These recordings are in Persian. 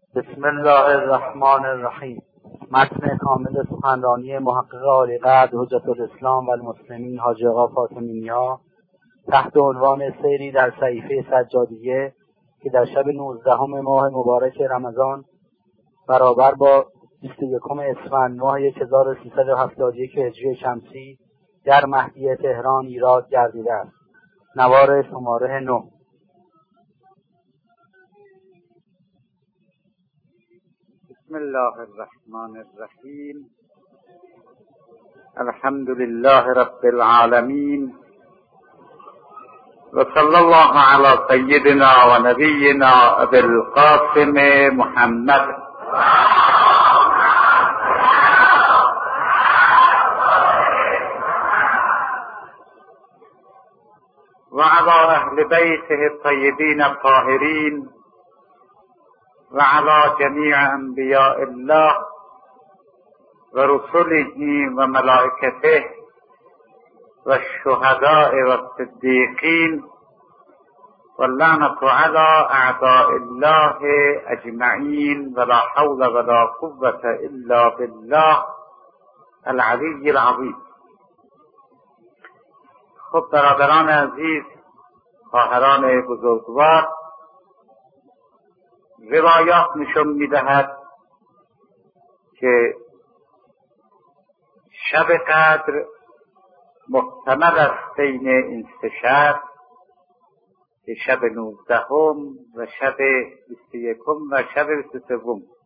بسم الله الرحمن الرحیم. متن کامل سخنرانی محقق عالیقدر حجت الاسلام و المسلمین حاجی آقا فاطمی نیا تحت عنوان سیری در صحیفه سجادیه که در شب 19 ماه مبارک رمضان برابر با 21 اسفند ماه 1371 هجری شمسی در مهدیه تهران ایراد گردیده است. نوار شماره 9. بسم الله الرحمن الرحیم. الحمد لله رب العالمین و صلی الله علی سیدنا و نبینا ابی القاسم محمد و علی اهل بیته الطیبین الطاهرین و علی جمیع انبیاء الله و رسله و ملائکته و الشهداء و الصدیقین و اللعنة علی اعداء الله اجمعین و لا حول و لا قوة الا بالله العلی العظیم. خب برادران عزیز، خواهران بزرگوار، روایات نشون میدهد که شب قدر محتمل است بین این سه شب که شب 19 و شب 21 و شب 23.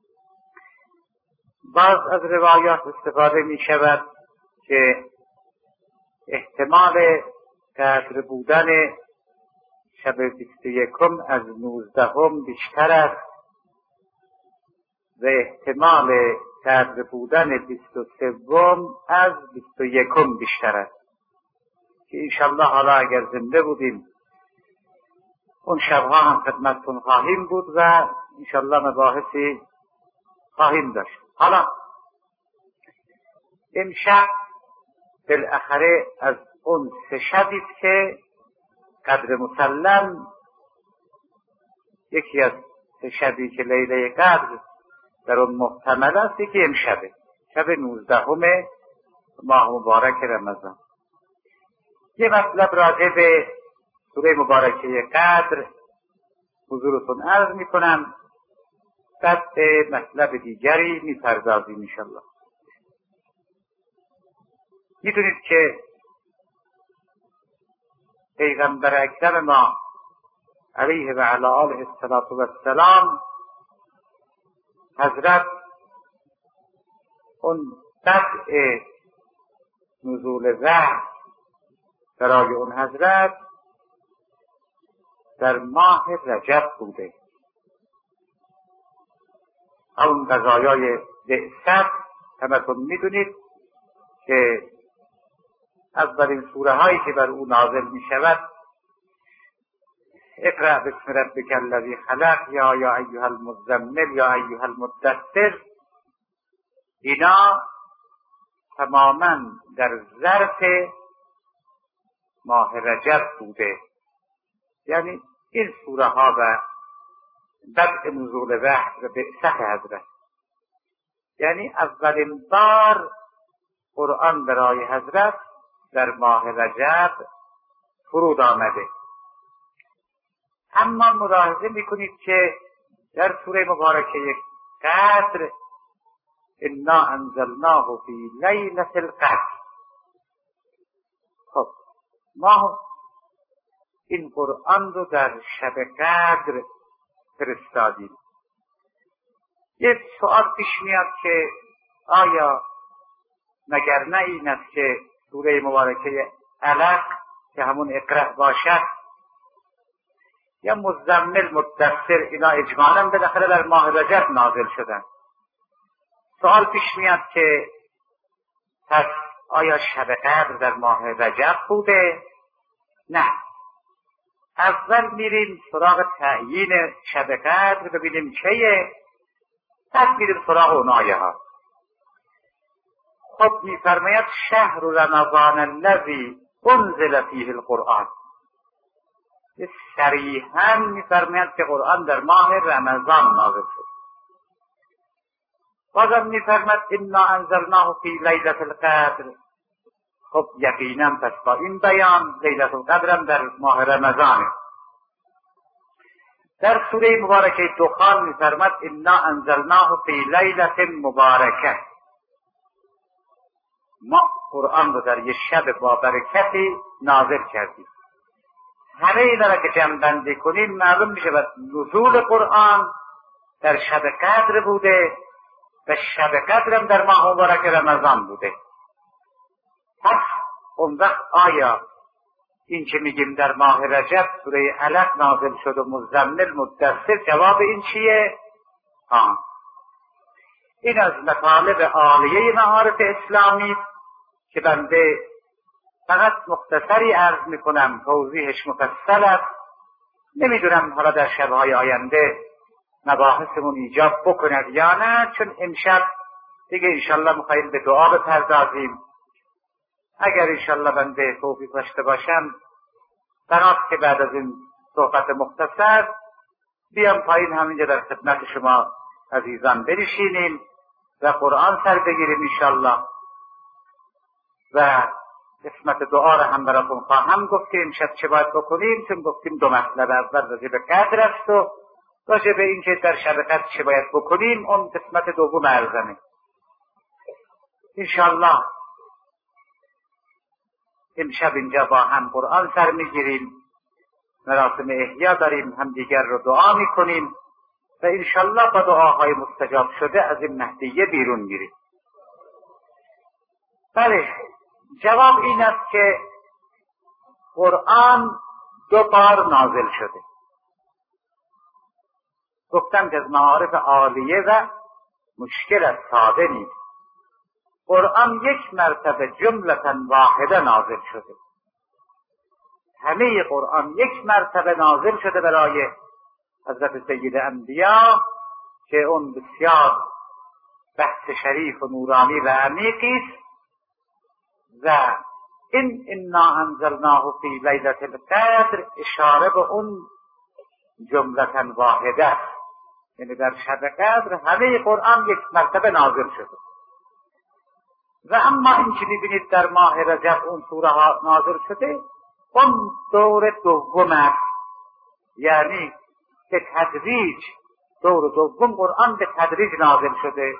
بعض از روایات استفاده می شود که احتمال قدر بودن شب 21 از 19 بیشتر است و احتمال قدر بودن 23 از 21 بیشتر است که انشالله حالا اگر زنده بودیم اون شبها هم خدمتتون خواهیم بود و انشالله مباحثی خواهیم داشت. حالا امشب بالاخره از اون سه شبی که قدر مسلم یکی از سه شبی که لیله قدر در اون محتمل است، یکی امشبه، شب 19 ماه مبارک رمضان. یه مطلب راجع به سوره مبارکه قدر حضورتون عرض میکنم، بعد به مطلب دیگری میپردازیم انشالله. میدونید که پیغمبر اکرم ما علیه و علی آله السلام حضرت اون بدء نزول وحی برای اون حضرت در ماه رجب بوده. اون قضایای بعثت همتون میدونید که اولین سوره هایی که بر او نازل می شود اقرأ باسم ربک الذی خلق یا ایها المزمل یا ایها المدثر، اینا تماما در ظرف ماه رجب بوده. یعنی این سوره ها و بدء نزول وحی و بعثت حضرت، یعنی اولین بار قرآن برای حضرت در ماه رجب فرود آمده. اما ملاحظه میکنید که در سوره مبارکه قدر انا انزلناه فی لیلة القدر، خب ما این قرآن رو در شب قدر فرستادیم. یک سوال پیش میاد که آیا مگر نه این است که سوره مبارکه علق که همون اقرأ باشد یا مزمل مدثر، اینا اجمالاً بالاخره در ماه رجب نازل شدن. سوال پیش میاد که پس آیا شب قدر در ماه رجب بوده؟ نه. اول میریم سراغ تعیین شب قدر ببینیم چیه، پس میریم سراغ اون آیه ها. خب میفرماید شهر رمضان الذی انزل فیه القرآن، صریحاً میفرماید که قرآن در ماه رمضان نازل شد. بازم میفرمد انا انزلناه فی لیلة القدر. خب یقینا پس با این بیان لیلة القدر هم در ماه رمضانه. در سوره مبارکه دخان میفرماد انا انزلناه فی لیلة مبارکه. ما قرآن رو در یک شب با برکتی نازل کردیم. همه اینا را که جمع بندی کنیم معلوم میشه و نزول قرآن در شب قدر بوده و شب قدر هم در ماه مبارک رمضان بوده. پس اون وقت آیا این که میگیم در ماه رجب سوره علق نازل شد و مزمل مدثر، جواب این چیه؟ این از مطالب عالیه معارف اسلامی که بنده فقط مختصری عرض میکنم، توضیحش مفصل است. نمیدونم حالا در شبهای آینده مباحثمون ایجاب بکند یا نه، چون امشب دیگه انشالله میخواییم به دعا بپردازیم. اگر انشالله بنده توفیق داشته باشم بناست که بعد از این صحبت مختصر بیام پایین همینجا در خدمت شما عزیزان بنشینیم و قرآن سر بگیریم انشالله و قسمت دعا را هم براتون خواهم گفت که امشب چه باید بکنیم، چون گفتیم دو مطلب، اول راجع به قدر است و راجع به این که در شب قدر چه باید بکنیم اون قسمت دوم ارزمه. انشالله امشب اینجا با هم قرآن سر میگیریم، مراسم احیا داریم، هم دیگر رو دعا میکنیم و انشالله با دعاهای مستجاب شده از این مهدیه بیرون میریم. بله، جواب این است که قرآن دو بار نازل شده. گفتم که از معارف عالیه و مشکل از ساده نیست. قرآن یک مرتبه جملة واحده نازل شده. همه قرآن یک مرتبه نازل شده برای حضرت سید انبیا که اون بسیار بحث شریف و نورانی و عمیقی است. و این انا انزلناه فی لیلة القدر اشاره به اون جملة واحده، یعنی در شب قدر همه قرآن یک مرتبه نازل شده. و اما این که میبینید در ماه رجب اون سوره ها نازل شده اون دور دوم است، یعنی به تدریج دور دوم قرآن به تدریج نازل شده،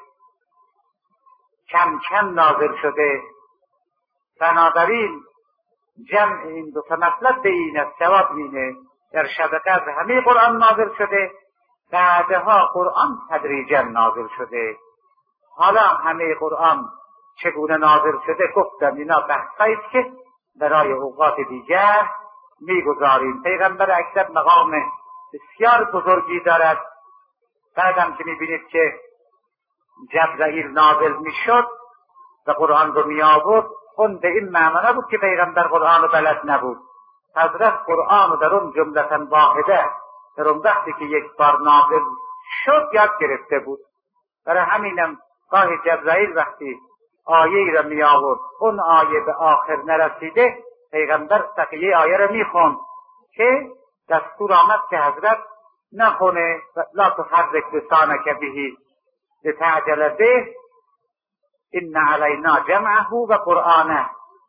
کم کم نازل شده. بنابراین جمع این دو تا مطلب به این است، جواب اینه در شب قدر همه قرآن نازل شده، بعدها قرآن تدریجا نازل شده. حالا همه قرآن چگونه نازل شده گفتم اینا بحثایی که برای اوقات دیگر میگذاریم. پیغمبر اکرم مقام بسیار بزرگی دارد. بعدم که میبینید که جبرائیل نازل میشد و قرآن رو میآورد، اون به این معنی نبود که پیغمبر قرآن رو بلد نبود. حضرت قرآن رو در اون جملة واحده در اون وقتی که یک بار نازل شد یاد گرفته بود. برای همینم گاهی جبرائیل وقتی آیه را می آورد اون آیه به آخر نرسیده پیغمبر بقیه آیه را می خوند که دستور آمد که حضرت نخونه لا تحرک لسانک به لتعجل به ان علینا جمعه و قرآنه.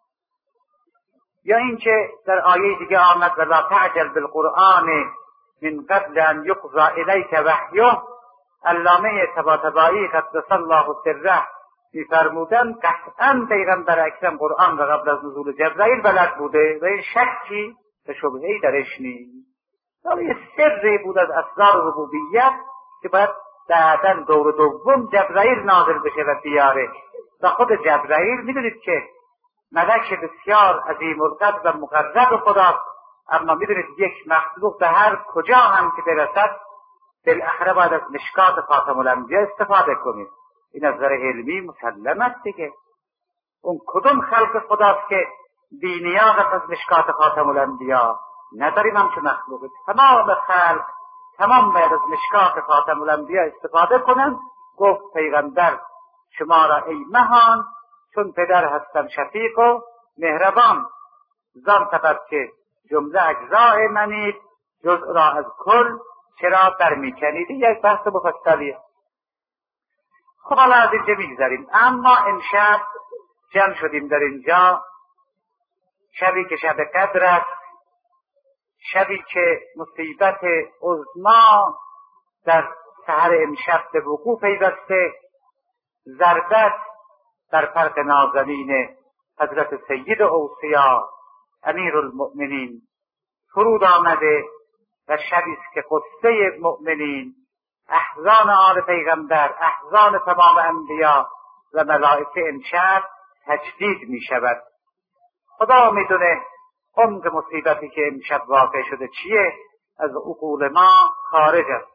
یا اینکه در آیه دیگه آمد ولا تعجل بالقرآن من قبل ان یقضى الیک وحیه. علامه طباطبایی قدس الله سره می‌فرمودند قطعاً پیغمبر اکرم قرآن را قبل از نزول جبرائیل بلد بوده و این شکی و شبهه‌ای درش نیست. یه سری بود از اسرار ربوبیت که باید بعداً دور دوم جبرائیل نازل بشه و بیاره. و خود جبرائیل میدونید که ملک بسیار عظیم القدر و مقرب خداست، اما میدونید یک مخلوق به هر کجا هم که برسد بالاخره باید از مشکات خاتم الانبیا استفاده کنید. این از نظر علمی مسلم است دیگه. اون کدوم خلق خداست که بی نیاز از مشکات خاتم الانبیا؟ نداریم همچون مخلوقی. تمام خلق تمام باید از مشکات خاتم الانبیا استفاده کنند. گفت پیغمبر شما را ای مهان چون پدر هستم شفیق و مهربان، زان سبب که جمله اجزاء منید جزء را از کل چرا برمیکنید. یک بحث مفصلیه. خب حالا از اینجا میگذاریم. اما امشب جمع شدیم در اینجا، شبی که شب قدر است، شبی که مصیبت عظما در سحر امشب به وقوع پیوسته، ضربت در فرق نازنین حضرت سید اوصیا امیر المؤمنین فرود آمده و شبی است که قصه مؤمنین، احزان آل پیغمبر، احزان تمام انبیا و ملائکه امشب تجدید می شود. خدا می دونه عمق مصیبتی که امشب واقع شده چیه، از عقول ما خارج است.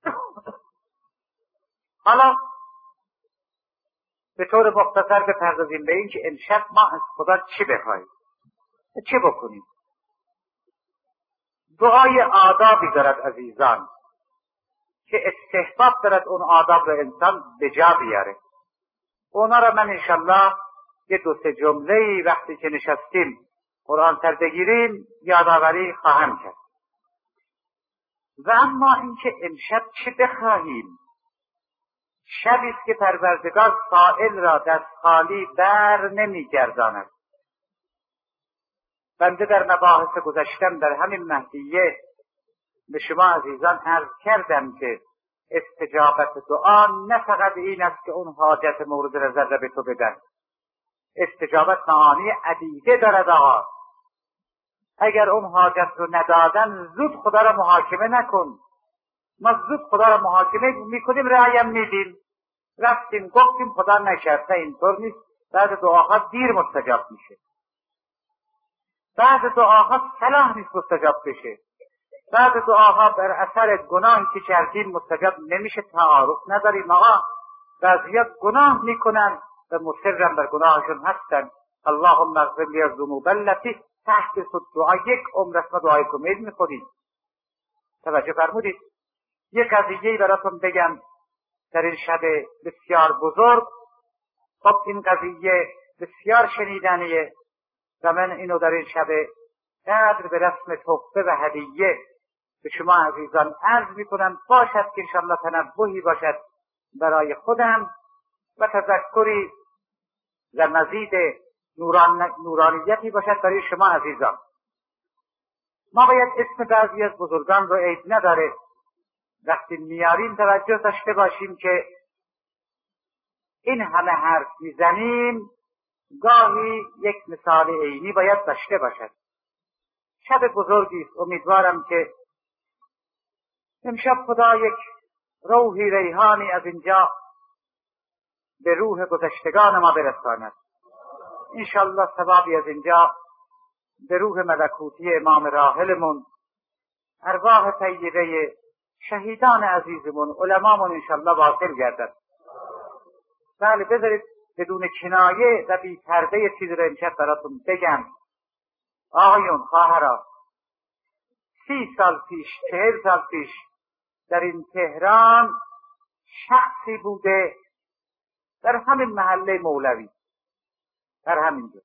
حالا به طور مختصر بپردازیم به این که امشب ما از خدا چی بخواهیم، چی بکنیم. دعای آدابی دارد عزیزان که استحباب دارد اون آداب رو انسان به جا بیاره. اونا رو من انشالله یه 2-3 جمله‌ای وقتی که نشستیم قرآن سر بگیریم یادآوری خواهم کرد. و اما اینکه امشب چی بخواهیم، شبی است که پروردگار سائل را دست خالی بر نمیگرداند. بنده در مباحث گذشتم در همین مهدیه به شما عزیزان عرض کردم که استجابت دعا نه فقط این است که اون حاجت مورد نظر را به تو بدن. استجابت معانی عدیده دارد آقا. اگر اون حاجت رو ندادن زود خدا را محاکمه نکن. ما زود خدا را محاکمه میکنیم، رأیم میدیم، رفتیم گفتیم خدا نکرد. نه، اینطور نیست. بعد دعاها دیر مستجاب میشه، بعد دعاها صلاح نیست مستجاب بشه، بعد دعاها بر اثر گناهی که کردیم مستجاب نمیشه. تعارف نداریم آقا. بعضیا گناه میکنن و مصرن بر گناهشون هستن. اللهم اغفر لی الذنوب التي تحت الدعا. یک عمر است ما دعای کمید میخونیم. توجه فرمودید؟ یک قضیه‌ای براتون بگم در این شب بسیار بزرگ. خب این قضیه بسیار شنیدنیه و من اینو در این شب قدر به رسم تحفه و هدیه به شما عزیزان عرض میکنم، باشد که انشاءالله تنبهی باشد برای خودم و تذکری و مزید نورانیتی باشد برای شما عزیزان. ما باید اسم بعضی از بزرگان رو عیب نداره وقتی میاریم توجه داشته باشیم که این همه حرف میزنیم گاهی یک مثال عینی باید داشته باشد. شب بزرگی است. امیدوارم که امشب خدا یک روحی ریحانی از اینجا به روح گذشتگان ما برساند. انشالله ثوابی از اینجا به روح ملکوتی امام راحلمون، ارواح طیبه شهیدان عزیزمون، علمامون انشالله واصل گردد. بله، بذارید بدون کنایه و بی پرده چیزی رو امشب براتون بگم. آقایون، خواهران، 30 سال پیش، 40 سال پیش در این تهران شخصی بوده در همین محله مولوی، در همینجا،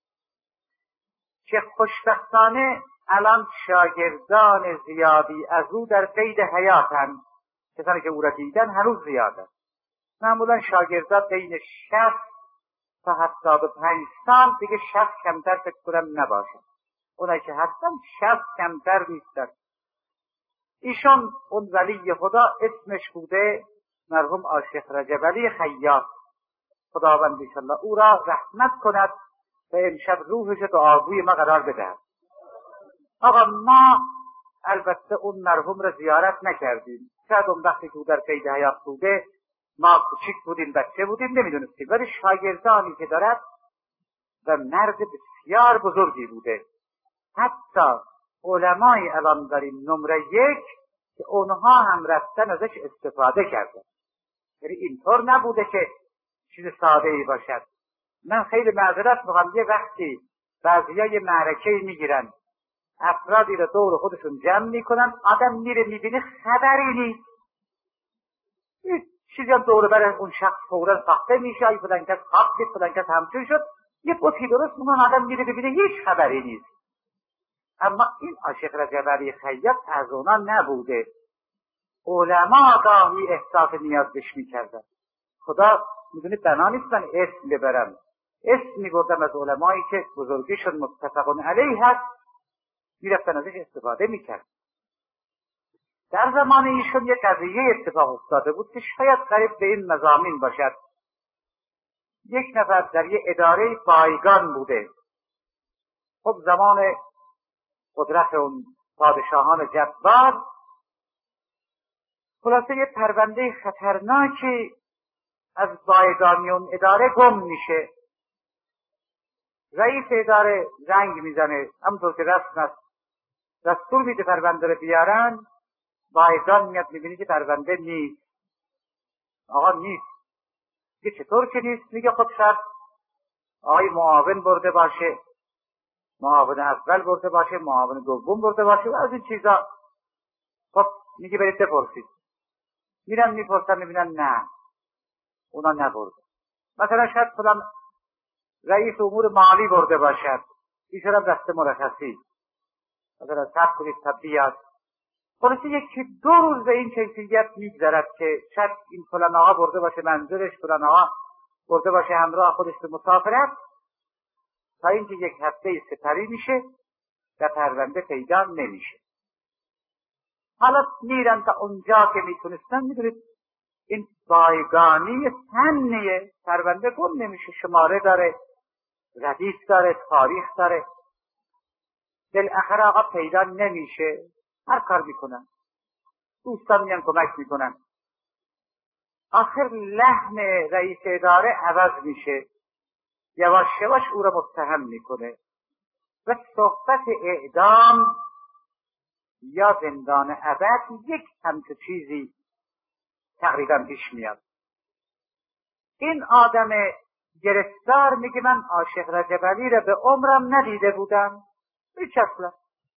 که خوشبختانه الان شاگردان زیادی از او در قید حیاتن. کسانی که او را دیدن هنوز زیادن. معمولا شاگردان بین 60 تا 75 سال، دیگه 60 کمتر فکر کنم نباشه. اونایی که هستن 60 کمتر نیستن. ایشون اون ولی خدا اسمش بوده مرحوم عاشق رجب علی خیاط. خداوند انشاءالله او را رحمت کند و امشب روحش دعاگوی ما قرار بدهد. آقا ما البته اون مرحوم را زیارت نکردیم. شاید اون وقتی که در قید حیات بوده ما کوچیک بودیم، بچه بودیم، نمیدونستیم. ولی شاگردانی که دارد و مرد بسیار بزرگی بوده. حتی علمای الان داریم نمره 1 که اونها هم رفتن ازش استفاده کردن. یعنی اینطور نبوده که چیز ساده ای باشد. من خیلی معذرت میخوام، یه وقتی بعضیا یه معرکه میگیرن، افرادی رو دور خودشون جمع میکنن، آدم میره میبینه خبری نیست، چیزی هم دور بر اون شخص فوراً ساخته میشه، ای فلان کس خواب دید، فلان کس همچون شد، یه بطی درست میکنن، آدم میره ببینه هیچ خبری نیست. اما این عاشق رجب علی خیاط از اونا نبوده. علما گاهی احساس نیاز بهش میکردن. خدا میدونی بنا نیست من اسم ببرم، اسم میبردم از علمایی که بزرگیشون متفقون علیه هست، میرفتن ازش استفاده میکرد. در زمان ایشون یک قضیه اتفاق افتاده بود که شاید قریب به این مضامین باشد. یک نفر در یک اداره بایگان بوده. خب زمان قدرت اون پادشاهان جبار، خلاصه یه پرونده خطرناکی از بایگانی اون اداره گم میشه. رئیس اداره زنگ میزنه، همونطور که رسم است دستور میده پرونده رو بیارن. بایگان میاد میبینی که پرونده نیست. آقا نیست. میگه چطور که نیست؟ میگه خب شاید آقای معاون برده باشه، معاون اول برده باشه، معاون دوم برده باشه و از این چیزا. خب میگه برید بپرسید. میرن میپرسن میبینن نه، اونا نبرده. مثلا شاید فلان رئیس امور مالی برده باشد، ایشون هم دست مرخصی، مثلا صبر کنید تا بیاد. خلاصه یکی دو روز به این کیفیت میگذرد که شاید این فلان آقا برده باشه منزلش، فلان آقا برده باشه همراه خودش به مسافرت، تا اینکه یک هفته سپری میشه و پرونده پیدا نمیشه. حالا میرن تا اونجا که میتونستن. میدونید این بایگانی فنیه، پرونده گم نمیشه، شماره داره، ردیف داره، تاریخ داره. بالاخره آقا پیدا نمیشه. هر کار میکنن، دوستان میان کمک میکنن. آخر لحن رئیس اداره عوض میشه، یواش یواش او را متهم میکنه و صحبت اعدام یا زندان ابد، یک همچه چیزی تقریبا پیش میاد. این آدم گرفتار میگه من عاشق رجب علی را به عمرم ندیده بودم، هیچ اصلا.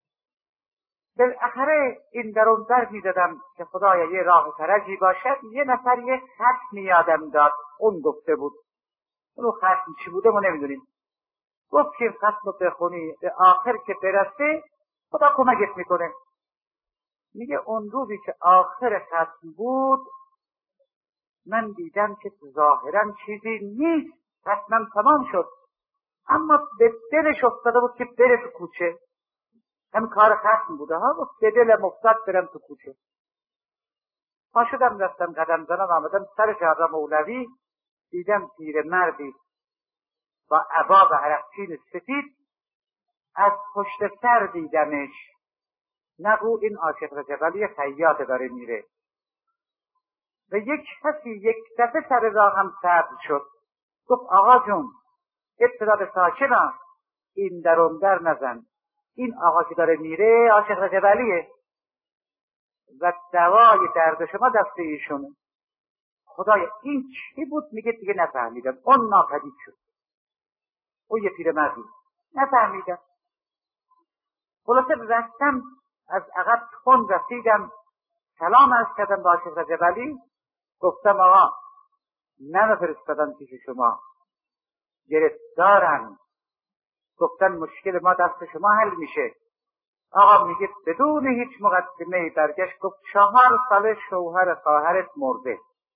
بالاخره این درون در میدادم که خدایا یه راه فرجی باشد. یه نفر یه ختم یادم داد، اون گفته بود. اونو ختم چی بوده ما نمیدونیم. گفت که ختم رو بخونی به آخر که برسه خدا کمکت میکنه. میگه اون روزی که آخر ختم بود من دیدم که ظاهرا چیزی نیست، ختمم تمام شد، اما به دلش افتاده بود که بره تو کوچه. هم کار ختم بوده ها، و به دلم افتاد برم تو کوچه. پا شدم رفتم قدم زنم آمدم سر جاده مولوی، دیدم پیرمردی با عبا و عرقچین سفید، از پشت سر دیدمش. نگو این عاشق رجب علی خیاطه داره میره. و یک کسی یک دفعه سر راه هم سبز شد، گفت آقا جون ابتدا به ساکنم این درون در نزن، این آقا که داره میره عاشق رجب علیه و دوای درد شما دست ایشونه. خدایا این چی بود؟ میگه دیگه نفهمیدم. اون ناپدید شد، اون یه پیرمردی، نفهمیدم. خلاصه رفتم از عقب خون رسیدم، سلام عرض کردم با عاشق رجب علی. گفتم آقا نفرستادن پیش شما، گرفتارن، گفتن مشکل ما دست شما حل میشه. آقا میگه بدون هیچ مقدمه برگشت گفت 4 سال شوهر خواهرت مرده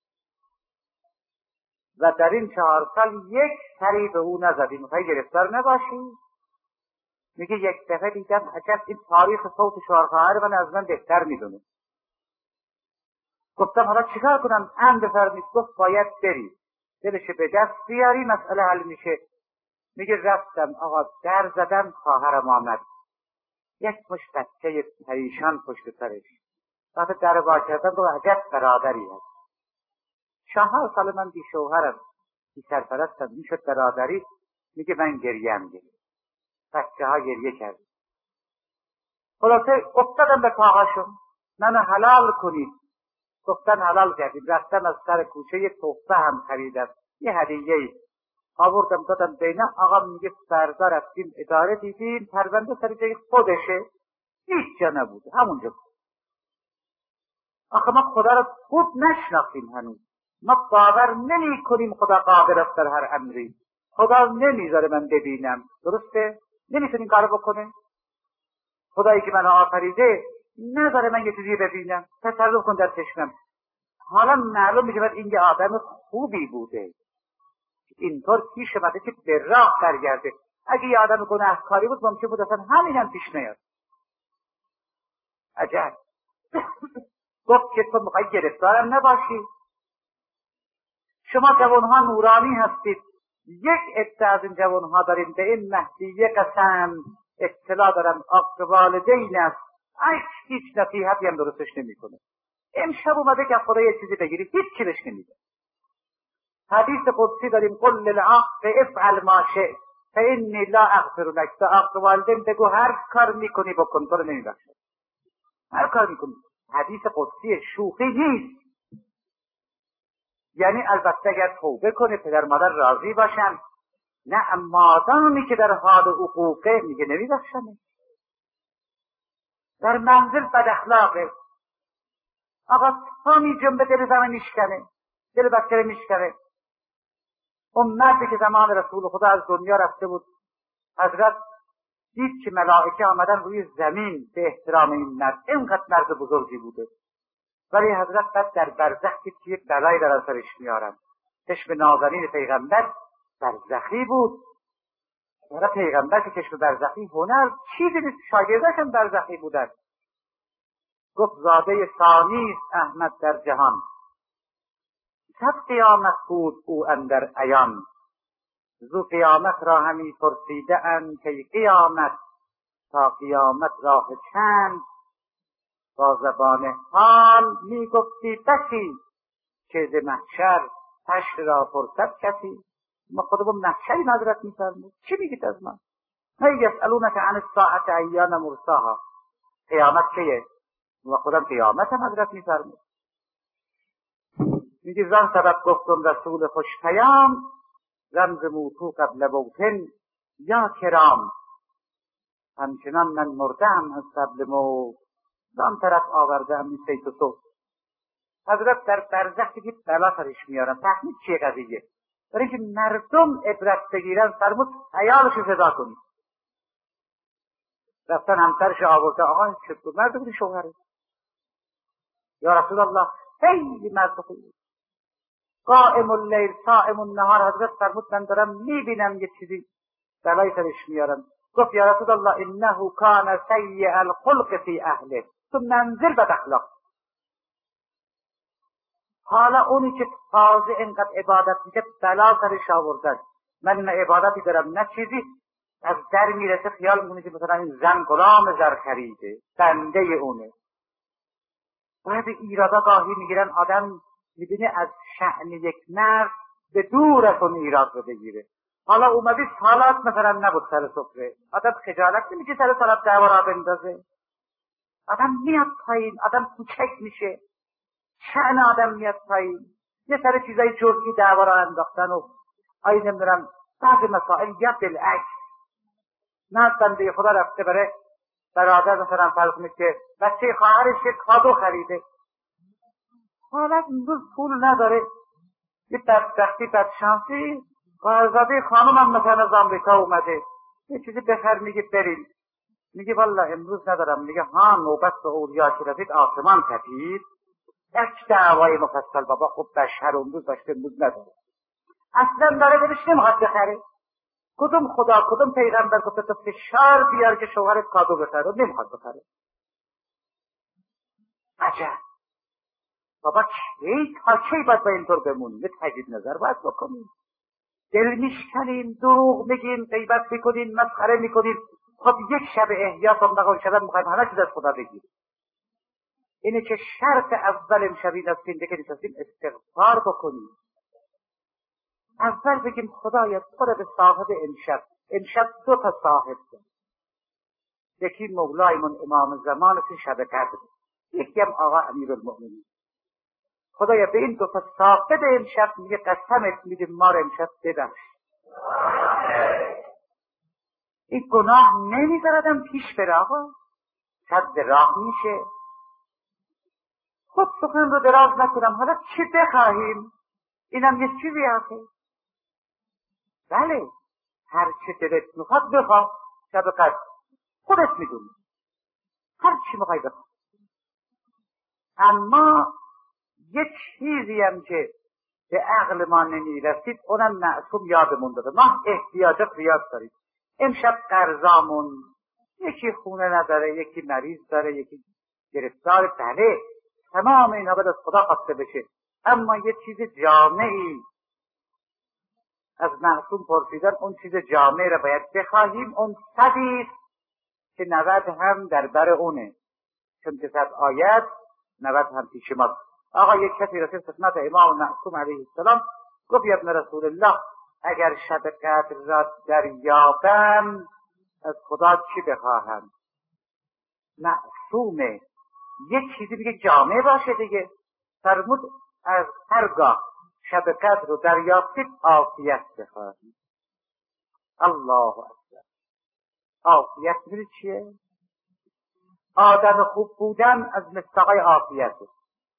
و در این 4 سال یک سری به او نزدی، میخوای گرفتار نباشی؟ میگه یک دفعه دیدم عجب این تاریخ صوت شوهر خواهر من از من بهتر میدونه. گفتم حالا چیکار کنم؟ امر بفرمایید. گفت باید بری دلش به دست بیاری مسئله حل میشه. میگه رفتم آقا در زدم، خواهرم آمد، یک پشت بچه پریشان پشت سرش. وقتی در وا کردم گفت عجب برادری هست. 4 سال من بی شوهرم، بی سرپرستم، میشد برادری. میگه من گریم گرید، بچه ها گریه کرد. خلاصه افتادم به پاهاشون منو حلال کنید. گفتن حلال کردیم. رفتم از سر کوچه یه تحفه هم خریدم، یه هدیه‌ای آوردم دادم بینه. آقا میگه فردا رفتیم اداره دیدیم پرونده سر جای خودشه، هیچ جا نبود، همونجا بود. آخه ما خدا رو خوب نشناختیم هنوز، ما باور نمی کنیم خدا قادر است در هر امری. خدا نمیذاره من ببینم، درسته؟ نمیتونیم کارو بکنه. خدایی که منو آفریده نذاره من یه چیزی ببینم. تصرف کن در چشمم. حالا معلوم میشه این یه آدم خوبی بوده، اینطور پیش اومده که به راه برگرده. اگه یه آدم گناهکاری بود ممکن بود اصلا همین هم پیش نیاد. عجب. گفت که تو میخوای گرفتارم نباشی. شما جوانها نورانی هستید، یک عده از این جوانها داریم به این مهدیه قسم اطلاع دارم عقد والدین است، هیچ نصیحتی هم درستش نمیکنه. امشب اومده که خدا یه چیزی بگیری هیچ چی بهش نمیده. حدیث قدسی داریم قل للعقد افعل ما شئت فانی لا اغفر لک. تا عقد والدین بگو هر کار میکنی بکن، تو رو نمیبخشم. هر کار میکنی. حدیث قدسی شوخی نیست. یعنی البته اگر توبه کنه پدر مادر راضی باشن، نه مادامی که در حال عقوقه میگه نمیبخشمه. در منزل بد اخلاقه، آقا تا میجنبه دل زمین میشکنه، دل بچه میشکنه. اون مردی که زمان رسول خدا از دنیا رفته بود، حضرت دید که ملائکه آمدن روی زمین به احترام این مرد. اینقدر مرد بزرگی بوده، ولی حضرت بعد در برزخ که یک بلایی در سرش میارن. چشم نازنین پیغمبر برزخی بود. برای پیغمبر که چشم برزخی هنر چیزی نیست، شاگردش هم برزخی بودن. گفت زاده ثانی است احمد در جهان، صد قیامت بود او اندر عیان. زو قیامت را همی پرسیده اند که قیامت تا قیامت راه چند. با زبان حال می گفتی بسی که ز محشر حشر را پرسد کسی. ما خودمون محشری نظرت می‌فرمود، چی میگید از من؟ هی یسألونک عن الساعة ایان مرساها. قیامت کیه؟ و خودم قیامت هم حضرت می‌فرمود. میگه زن سبب گفتم رسول خوش پیام، رمز موتو قبل موتن یا کرام. همچنان من مردم از قبل موت، زن طرف آوردم این سیت و صوت. حضرت در برزخ که بلا سرش میارن. تحمیل چیه قضیه؟ برای اینکه مردم عبرت بگیرن فرمود عیالشو فدا کنید. رفتن همسرش آورده، آقا چطور مرد بودی شوهره؟ یا رسول الله خیلی مرد خوبی، قائم اللیل صائم النهار. حضرت فرمود من دارم میبینم یه چیزی بلای سرش میارن. گفت یا رسول الله انه کان سیء الخلق فی اهله. تو منزل بد اخلاق. حالا اونی که تازه اینقدر عبادت میکرد بلا سرش آوردن. من نه عبادتی دارم نه چیزی. از در میرسه خیال میکنه که مثلا این زن غلام زر خریده، بنده اونه. باید ایرادا گاهی میگیرن، آدم میبینه از شأن یک مرد به دور از اون ایراد رو بگیره. حالا اومدی سالات مثلا نبود سر سفره، آدم خجالت نمیشه سر سالات دعوا را بندازه. آدم میاد پایین، آدم کوچک میشه، شأن آدم میاد پایین. یه سر چیزای جزئی دعوا را انداختن و آیه نمیدونم بعض مسائل یا بالعکس. نه بنده خدا رفته برای برادر مثلا فرض کنید که بچه خواهرش یک کادو خریده، حالا امروز پول نداره، یه بدبختی بدشانسی خواهرزاده خانم هم مثلا از آمریکا اومده یه چیزی بخر، میگه بریم، میگه والله امروز ندارم. میگه ها نوبت به اولیا که رسید آسمان تپید. یک دعوای مفصل بابا خب بشهر امروز باشه امروز نداره، اصلا داره دلش نمیخواد بخره. کدوم خدا کدوم پیغمبر گفته تو فشار بیار که شوهرت کادو بخره؟ نمیخواد بخره. عجب بابا تا کی باید با اینطور بمونیم؟ به تجدید نظر باید بکنیم. دل میشکنیم، دروغ میگیم، غیبت میکنیم، مسخره میکنیم. خب یک شب احیا صبح شب میخوایم همه چیز از خدا بگیریم. اینه که شرط اول امشبی نستیم که نشستیم استغفار بکنیم. اول بگیم خدایا تو رو به صاحب امشب دو تا صاحب ده. یکی مولایمون امام زمان که شب قدر، یکی هم آقا امیرالمؤمنین. خدایا به این دو تا صاحب امشب میگه قسمت میدیم ما رو امشب ببخش. این گناه نمیذاردم پیش بره آقا، صد راه میشه. خود سخن رو دراز نکنم، حالا چی بخواهیم؟ اینم یه چیزی آخه. بله هر چه دلت میخواد بخواه، شب قدر خودت میدونی، هر چی میخوای بخواه. اما یک چیزی هم که به عقل ما نمیرسید اونم معصوم یادمون داده. ما احتیاجات زیاد داریم. امشب قرضامون، یکی خونه نداره، یکی مریض داره، یکی گرفتار، بله تمام اینها باید از خدا خواسته بشه، اما یه چیز جامعی از معصوم پرسیدن، اون چیز جامعی را باید بخواهیم. اون 100 که 90 هم در بر اونه، چون که 100 آیت 90 هم پیش ما. آقا یک کسی رسید خدمت امام معصوم علیه السلام، گفت یا ابن رسول الله اگر شب قدر را دریابم از خدا چی بخواهم؟ معصومه، یک چیزی دیگه جامعه باشه دیگه. فرمود از هرگاه شب قدر رو دریافتید عافیت بخواهید. الله اکبر. عافیت میدونید چیه؟ آدم خوب بودن از مصداقای عافیته،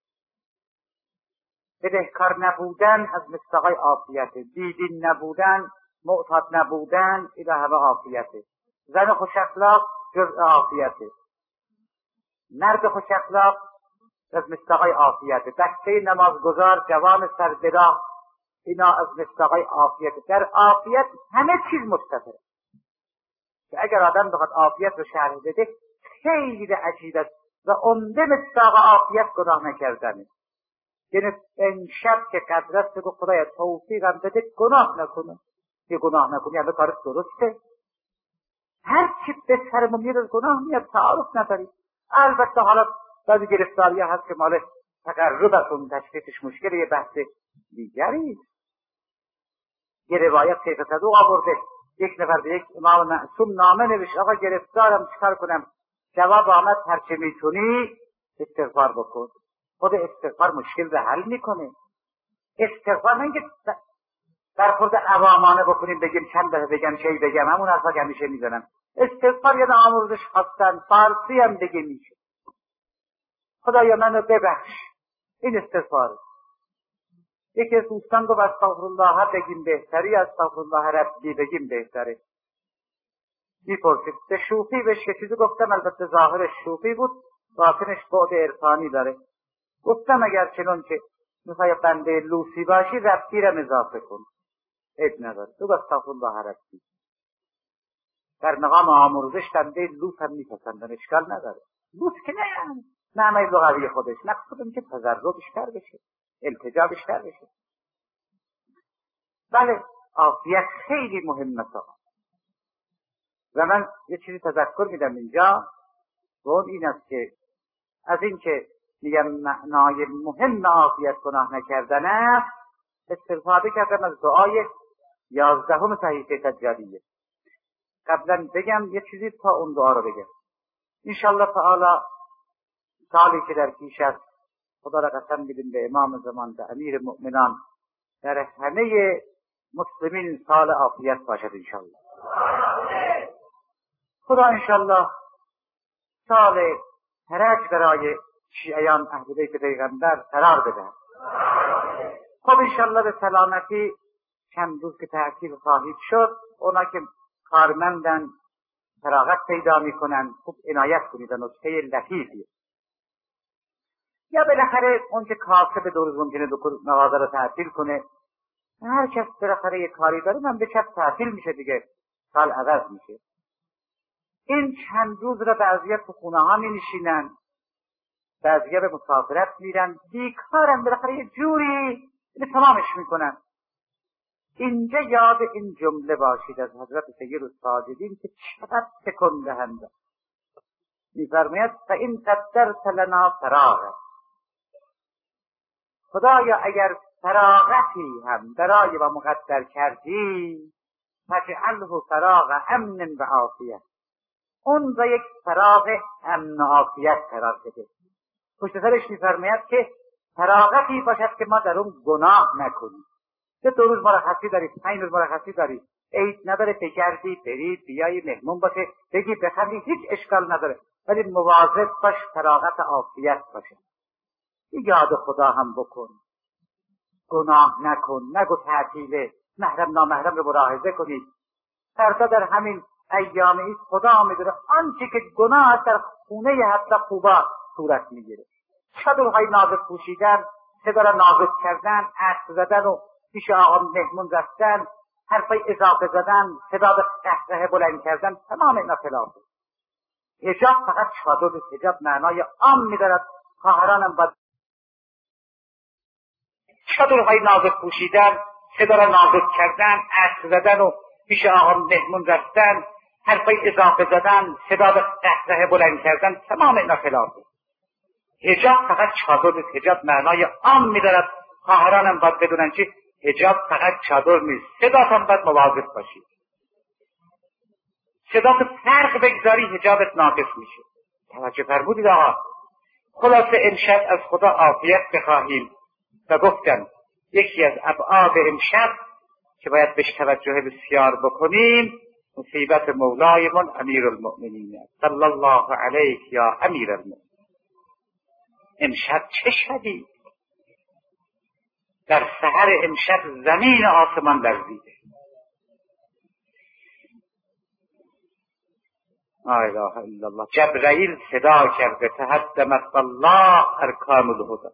بدهکار نبودن از مصداقای عافیته، بیدین نبودن، معتاد نبودن، اینا همه عافیته. زن خوش اخلاق جزء عافیته، مرد خوش اخلاق از مصداقای عافیته، بچه نمازگزار، جوان سربراه، اینا از مصداقای عافیته. در عافیت همه چیز متصله، که اگر آدم بخواد عافیت رو شرح بده خیلی عجیب است و عمده مصداق عافیت گناه نکردنه. یعنی این شب که قدر است بگو خدایا توفیقم بده گناه نکنه، یه گناه نکنی همه کارت درسته. هر چی به سرمون میاد گناه میاد، تعارف نداری. البته حالا بعضی گرفتاری هست که مال تقرب است، اون تشخیصش مشکل، یه بحث دیگری. یه روایت شیخ صدوق آورده، یک نفر به یک امام معصوم نامه نوشت، آقا گرفتارم چیکار کنم؟ جواب آمد هرچه میتونی استغفار بکن. خود استغفار مشکل رو حل میکنه. استغفار نه اینکه برخورد عوامانه بکنیم، بگیم چند دفعه بگم چی بگم، همون حرفا که همیشه میزنم. استغفار یعنی آموزش خواستن، فارسی هم بگیم میشه. خدایا منو ببخش، این استغفار. یکی از دوستان گفت استغفرالله بگیم بهتری، استغفرالله ربی بگیم بهتره. میپرسید به شوخی بهش یه چیزی گفتم، البته ظاهرش شوخی بود، باطنش بعد عرفانی داره. گفتم اگر چنون که میخوای بنده لوسی باشی ربی را اضافه کن، عیب نداره، تو استغفرالله ربی. در مقام آموزش بنده لوس هم میپسندن، اشکال نداره. لوس که نه معنی لغوی خودش، مقصودم که تضرع بیشتر بشه، التجا بیشتر بشه. بله عافیت خیلی مهمه و من یه چیزی تذکر میدم اینجا، و اون این است که از این که میگم معنای مهم عافیت گناه نکردن است، استفاده کردم از دعای 11 صحیفه سجادیه. قبلا بگم یه چیزی تا اون دعا رو بگم. انشالله تعالی سالی که در پیش است، خدا را قسم میدیم به امام زمان، به امیر مؤمنان، در همه مسلمین سال عافیت باشد انشالله. خدا انشالله سال حرج برای شیعیان اهل بیت پیغمبر قرار بده. خب انشالله به سلامتی چند روز که تعطیل خواهید شد، اونا که کارمندن فراغت پیدا میکنن، خوب عنایت کنید، نکته لطیفیه. یا بالاخره اون که کاسب دو روز ممکنه مغازه رو تعطیل کنه، هر کس بالاخره یه کاری داره، من به چپ تعطیل میشه دیگه، سال عوض میشه. این چند روز را بعضی‌ها تو خونه ها می نشینن، بعضی‌ها به مسافرت میرن، بیکارن، بالاخره یه جوری تمامش میکنن. اینجا یاد این جمله باشید از حضرت سید الساجدین که چقدر تکون دهنده. می‌فرماید فإن قدرت لنا فراغا، خدایا اگر فراغتی هم برای ما مقدر کردی، فجعله فراغ امن و عافیت، اون را یک فراغ امن و عافیت قرار بده. پشت سرش می‌فرماید که فراغتی باشد که ما در اون گناه نکنیم. 2 روز مرخصی داری، 5 روز مرخصی داری، عید نداره، بگردی بری بیایی، مهمون باشه، بگی بخندی، هیچ اشکال نداره، ولی مواظب باش فراغت عافیت باشه. یاد خدا هم بکن، گناه نکن، نگو تعطیله، محرم نامحرم رو ملاحظه کنید. فردا در همین ایام عید خدا میدونه آنچه که گناه در خونه حتی خوبا صورت میگیره. چادرهای نازک پوشیدن، صدا را نازک کردن، عطر زدن و پیش آقا مهمون رفتن، حرفای اضافه زدن، صدا به قهقه بلند کردن، تمام اینا خلافه. حجاب فقط چادر است. حجاب معنای عام می‌دارد. خواهرانم باید چادرهای نازک پوشیدن، صدا را نازک کردن، عطر زدن و پیش آقا مهمون رفتن، حرفای اضافه زدن، صدا به قهقه بلند کردن، تمام اینا خلافه. حجاب فقط چادر است. حجاب معنای عام می‌دارد. خواهرانم باید بدونن چی؟ حجاب فقط چادر نیست. صدات هم باید مواظب باشی. صدات فرق بگذاری حجابت ناقص میشه. توجه فرمودید آقا. خلاصه امشب از خدا عافیت بخواهیم و گفتم یکی از ابعاد امشب که باید بهش توجه بسیار بکنیم مصیبت مولایمون امیرالمؤمنین صلی الله علیه یا امیرالمؤمنین. امشب چه شدی؟ در سحر امشب زمین آسمان لرزیده. لا اله الا الله. جبرائیل صدا کرده تهدمت الله ارکان الهدی.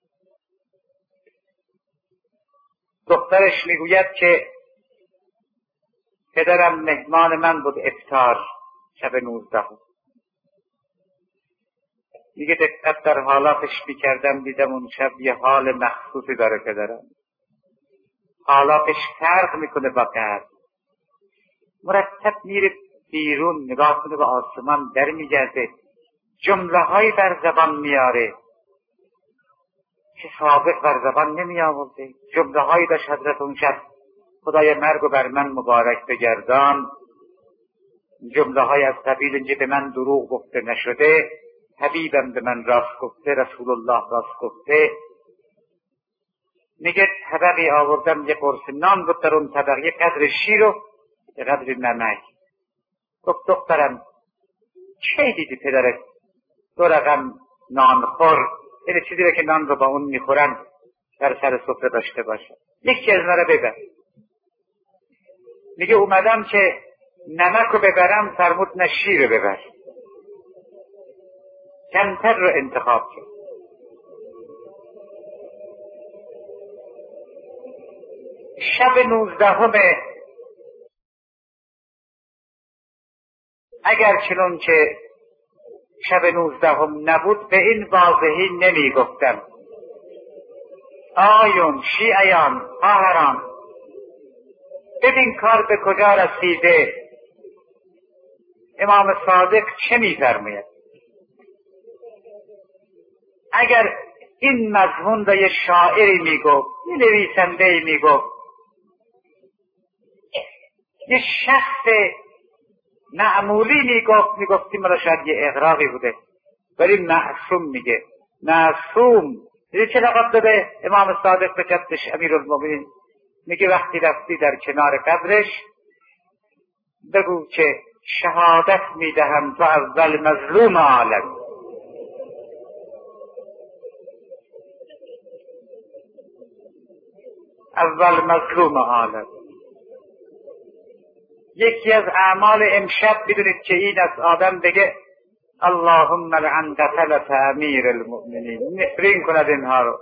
دخترش میگوید که پدرم مهمان من بود افطار شب 19. میگه دقت در حالاتش میکردم دیدم اون شب یه حال مخصوصی داره پدرم. حالاتش فرق میکنه با قبل. مرتب میره بیرون نگاه کنه به آسمان در میگرده، جمله هایی بر زبان میاره که سابق بر زبان نمی آورده. جمله هایی داشت حضرت اون شب خدای مرگ و بر من مبارک بگردان. جمله های از قبیل اینجا به من دروغ گفته نشده، حبیبم به من راست گفته، رسول الله راست گفته. میگه طبقی آوردم یه قرص نان بود، در اون طبق یه قدر شیر و یه قدر نمک. گفت دخترم چه دیدی پدرت 2 رقم نان خور، یعنی چیزی که نان رو با اون میخورن در سر سفره داشته باشه، یکی از اینا رو ببر. میگه اومدم که نمک رو ببرم فرمود نه شیر رو ببر، کمتر رو انتخاب کرد. شب 19 اگر چنون که شب 19 نبود به این واضحی نمی گفتم. آیون شیعیان خواهران ببین کار به کجا رسیده. امام صادق چه می‌فرماید؟ اگر این مضمون را یه شاعری میگفت، یه نویسنده‌ای میگفت، یه شخص معمولی میگفتیم را شاید یه اغراقی بوده، ولی معصوم میگه. معصوم دیدی چه لقب داده امام صادق به جدش امیرالمؤمنین؟ میگه وقتی رفتی در کنار قبرش بگو که شهادت میدهم تو اول مظلوم عالم. اول مظلوم عالم. یکی از اعمال امشب بدونید که این از آدم بگه اللهم لعن قتلة امیر المؤمنین، نفرین کند اینها رو.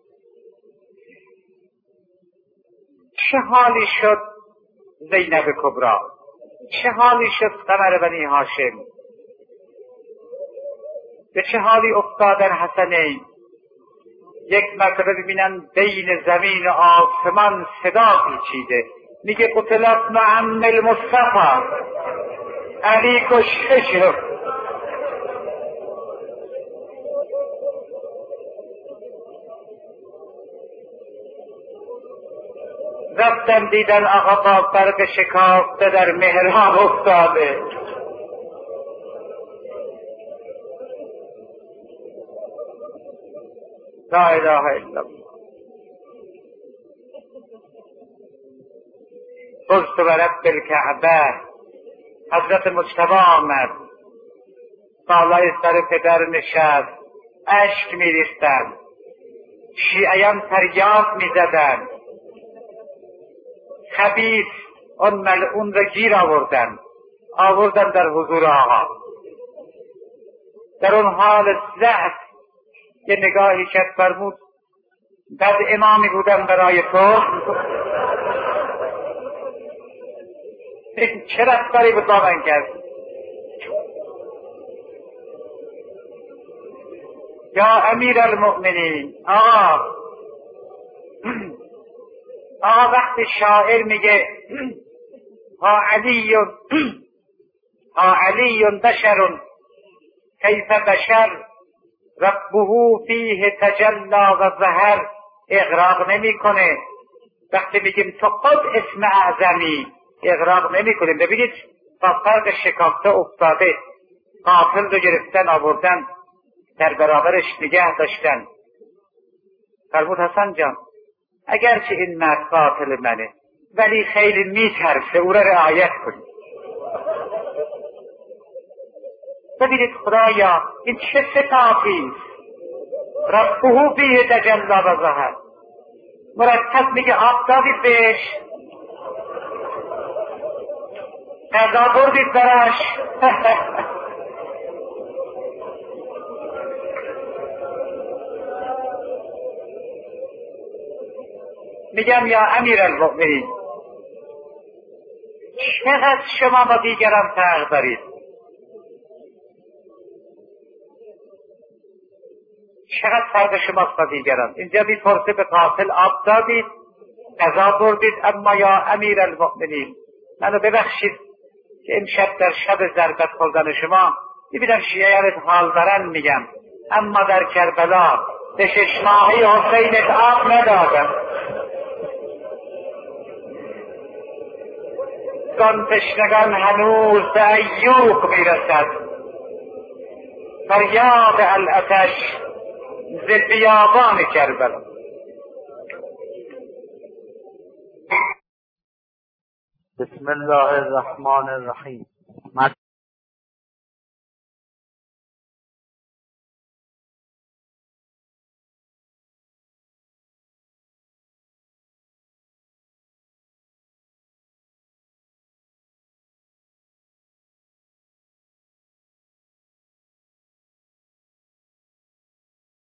چه حالی شد زینب کبرا، چه حالی شد قمر بنی هاشم، به چه حالی افتادن حسنین. یک مرتبه ببینن بین زمین و آسمان صدا پیچیده، میگه قتل ابن عم المصطفى، علی کشته شد. رفتن دیدن آقا با برق شکافته در محراب افتاده. لا اله الا الله. فزت برب الکعبه، حضرت مجتبی آمد بالای سر پدر نشست، اشک میریختند، شیعیان فریاد میزدند، خبیث آن ملعون را گیر آوردن در حضور آقا. در اون حال ضعف یه نگاهی کرد فرمود بد امامی بودم برای تو. چه رفتاری بود با من کرد؟ یا امیر المؤمنین، آقا وقتی شاعر میگه ها علی بشر کیف بشر ربه فیه تجلا و ظهر، اغراق نمیکنه. وقتی میگیم تو خود اسم اعظمی، اغراق نمیکنیم. ببینید با فرق شکافته افتاده، قاتل رو گرفتن آوردن در برابرش نگه داشتن. فرمود حسن جان اگرچه این مرد قاتل منه ولی خیلی میترسه، او را رعایت کنید. ببینید خدایا این چه صفاتیست، ربه فیه تجلا و ظهر، مرتب میگه آب دادید بهش، غذا بردید براش. میگم یا امیر المؤمنین چقدر شما با دیگران فرق دارید، چقدر فرق شماست با دیگران. اینجا میپرسه به قاتل آب دادید، غذا بردید، اما یا امیر المؤمنین منو ببخشید که امشب در شب ضربت خوردن شما میبینم شیعیانت حال دارن، میگم اما در کربلا به 6 ماهه حسینت آب ندادم. گان تشنگان هنوز به ایوب میرسد، فریاد العطش ز بیابان کربلا. بسم الله الرحمن الرحیم.